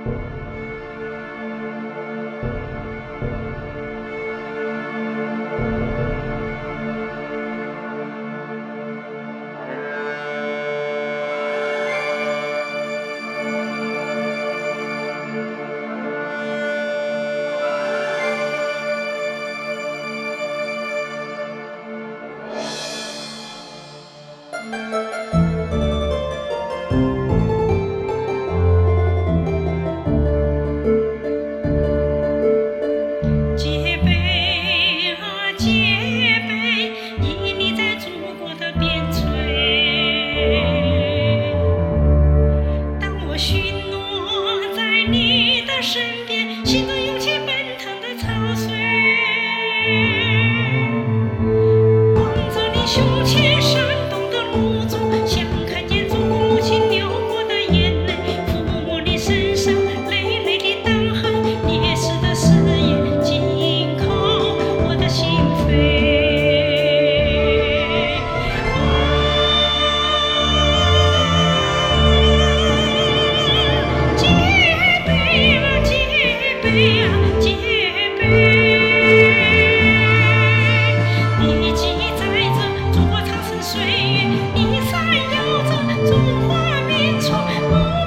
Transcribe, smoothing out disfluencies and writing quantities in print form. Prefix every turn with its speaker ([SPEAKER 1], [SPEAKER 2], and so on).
[SPEAKER 1] 洁杯啊洁杯，屹立在祖国的边陲。当我巡逻在你的身边，心中涌起奔腾的潮水。望着你胸前闪动的露珠，像看见祖国母亲流过的眼泪，抚摸你身上累累的伤痕，烈士的誓言紧扣我的心扉。洁杯啊洁杯啊洁杯，你记载着祖国长盛岁月，你闪耀着中华民族。